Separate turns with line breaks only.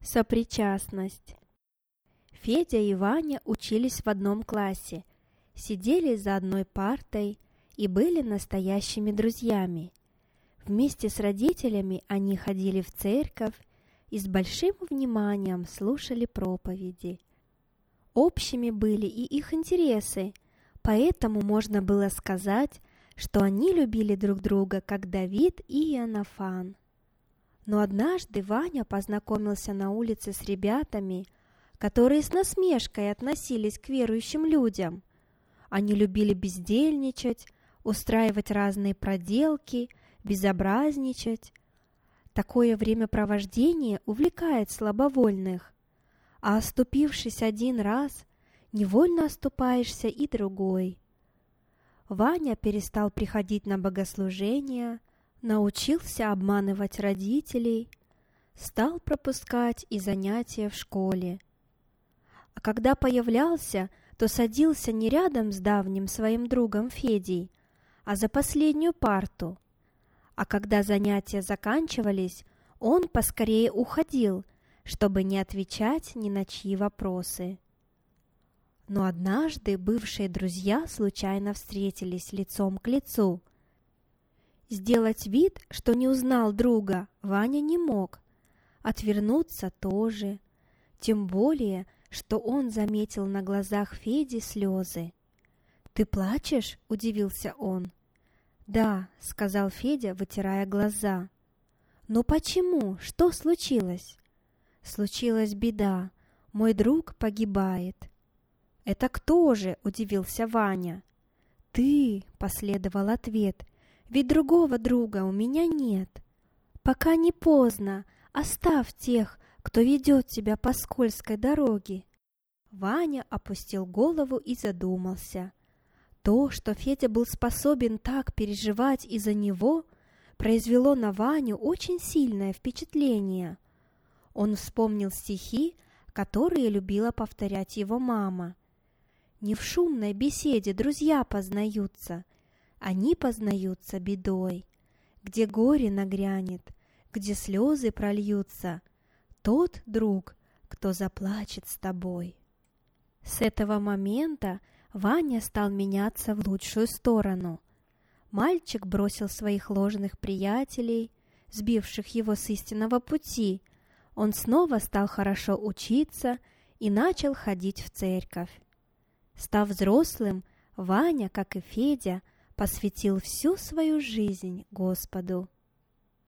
Сопричастность. Федя и Ваня учились в одном классе, сидели за одной партой и были настоящими друзьями. Вместе с родителями они ходили в церковь и с большим вниманием слушали проповеди. Общими были и их интересы, поэтому можно было сказать, что они любили друг друга, как Давид и Иоаннафан. Но однажды Ваня познакомился на улице с ребятами, которые с насмешкой относились к верующим людям. Они любили бездельничать, устраивать разные проделки, безобразничать. Такое времяпровождение увлекает слабовольных, а оступившись один раз, невольно оступаешься и другой. Ваня перестал приходить на богослужения, научился обманывать родителей, стал пропускать и занятия в школе. А когда появлялся, то садился не рядом с давним своим другом Федей, а за последнюю парту. А когда занятия заканчивались, он поскорее уходил, чтобы не отвечать ни на чьи вопросы. Но однажды бывшие друзья случайно встретились лицом к лицу. Сделать вид, что не узнал друга, Ваня не мог. Отвернуться тоже. Тем более, что он заметил на глазах Феди слезы. «Ты плачешь?» – удивился он. «Да», – сказал Федя, вытирая глаза. «Но почему? Что случилось?» «Случилась беда. Мой друг погибает». «Это кто же?» – удивился Ваня. «Ты», – последовал ответ, – «ведь другого друга у меня нет. Пока не поздно, оставь тех, кто ведет тебя по скользкой дороге». Ваня опустил голову и задумался. То, что Федя был способен так переживать из-за него, произвело на Ваню очень сильное впечатление. Он вспомнил стихи, которые любила повторять его мама. «Не в шумной беседе друзья познаются, они познаются бедой. Где горе нагрянет, где слезы прольются, тот друг, кто заплачет с тобой». С этого момента Ваня стал меняться в лучшую сторону. Мальчик бросил своих ложных приятелей, сбивших его с истинного пути. Он снова стал хорошо учиться и начал ходить в церковь. Став взрослым, Ваня, как и Федя, посвятил всю свою жизнь Господу.